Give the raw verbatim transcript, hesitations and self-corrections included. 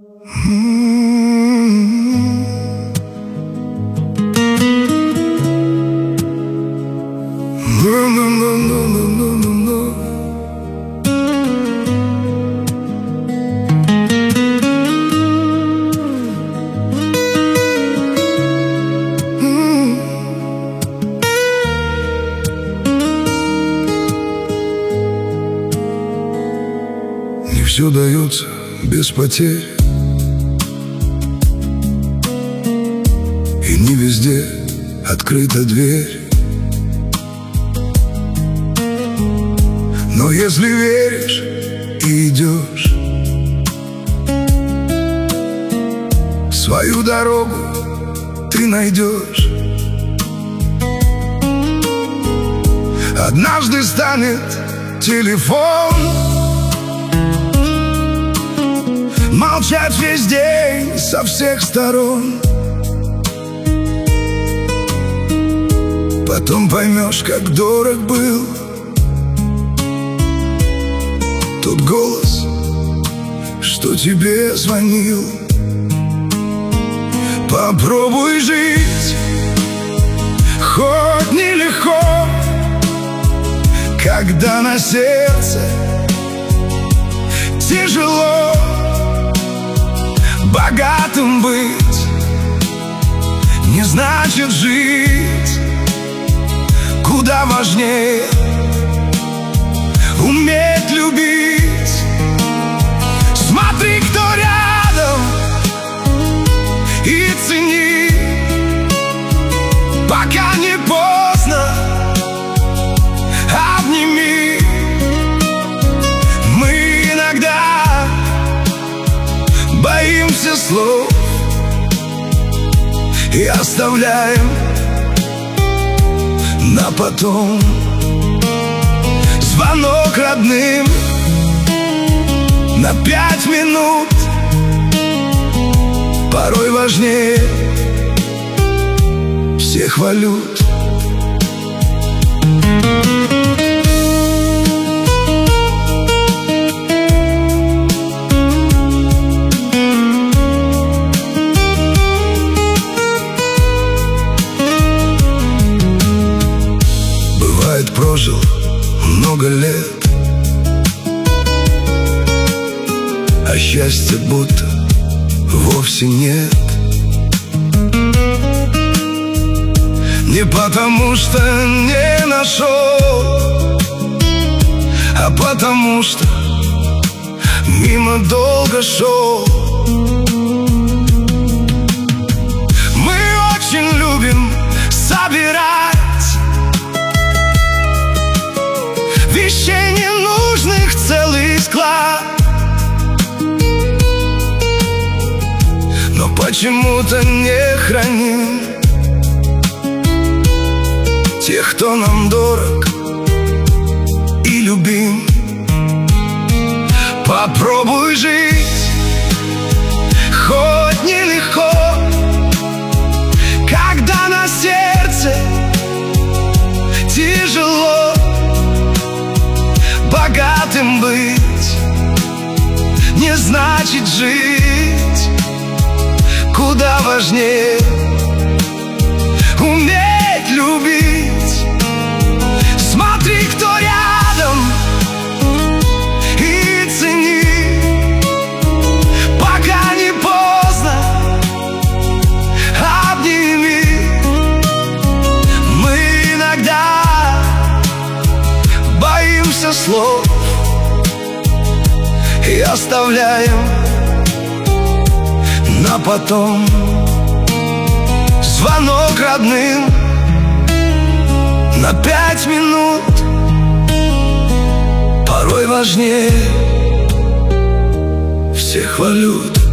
Не все дается без потерь, и не везде открыта дверь. Но если веришь и идешь, свою дорогу ты найдешь. Однажды станет телефон молчать весь день со всех сторон. Потом поймешь, как дорог был тот голос, что тебе звонил. Попробуй жить, хоть нелегко, когда на сердце тяжело. Богатым быть не значит жить, куда важнее уметь любить. Смотри, кто рядом, и цени, пока не поздно, обними. Мы иногда боимся слов и оставляем на потом. Звонок родным на пять минут порой важнее всех валют. Бывает, прожил много лет, а счастья будто вовсе нет. Не потому что не нашел, а потому что мимо долго шел. Мы очень любим собирать вещей ненужных целый склад, но почему-то не храним тех, кто нам дорог и любим. Попробуй жить, хоть нелегко, когда на сердце тяжело. Богатым быть не значит жить, куда важнее уметь любить. Смотри, кто рядом, и цени, пока не поздно, обними. Мы иногда боимся слов и оставляем на потом. Звонок родным на пять минут порой важнее всех валют.